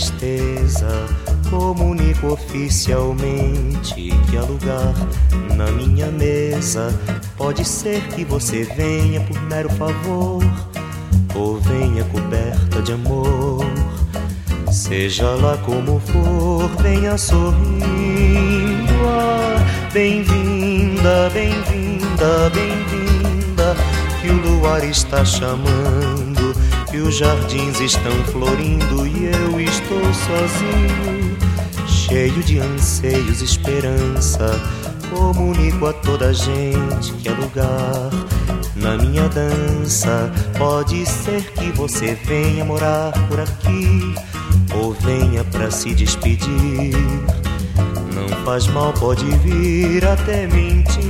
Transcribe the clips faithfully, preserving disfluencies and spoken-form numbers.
tristeza, comunico oficialmente que há lugar na minha mesa. Pode ser que você venha por mero favor, ou venha coberta de amor. Seja lá como for, venha sorrindo. Ah, bem-vinda, bem-vinda, bem-vinda, que o luar está chamando, que os jardins estão florindo e eu estou sozinho, cheio de anseios, esperança. Comunico a toda a gente que há lugar na minha dança. Pode ser que você venha morar por aqui, ou venha pra se despedir. Não faz mal, pode vir até mentindo.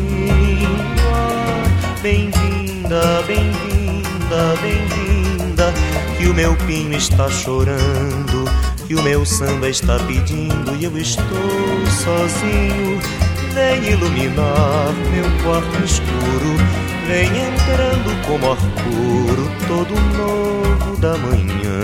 Bem-vinda, bem-vinda, bem-vinda, que o meu pinho está chorando, que o meu samba está pedindo e eu estou sozinho. Vem iluminar meu quarto escuro, vem entrando como ar puro, todo novo da manhã.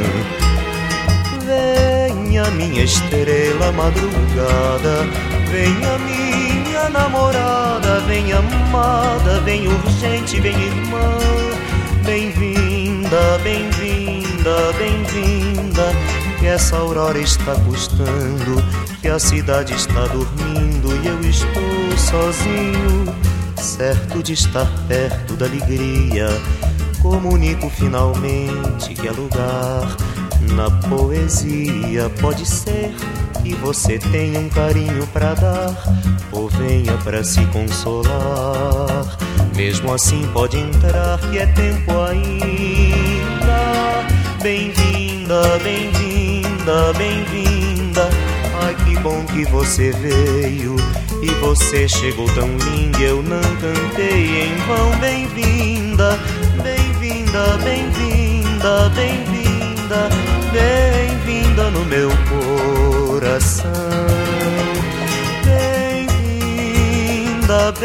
Venha minha estrela madrugada, venha minha namorada, vem amada, vem urgente, vem irmã. Bem-vinda, bem-vinda, bem-vinda, que essa aurora está custando, que a cidade está dormindo e eu estou sozinho, certo de estar perto da alegria. Comunico finalmente que há lugar na poesia. Pode ser que você tenha um carinho pra dar, ou venha pra se consolar. Mesmo assim pode entrar, que é tempo ainda. Bem-vinda, bem-vinda, bem-vinda, ai que bom que você veio, e você chegou tão linda, eu não cantei em vão. Bem-vinda, bem-vinda, bem-vinda, bem-vinda, bem-vinda no meu coração. Bem-vinda,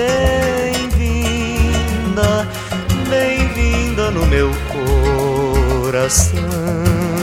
bem-vinda, bem-vinda no meu coração.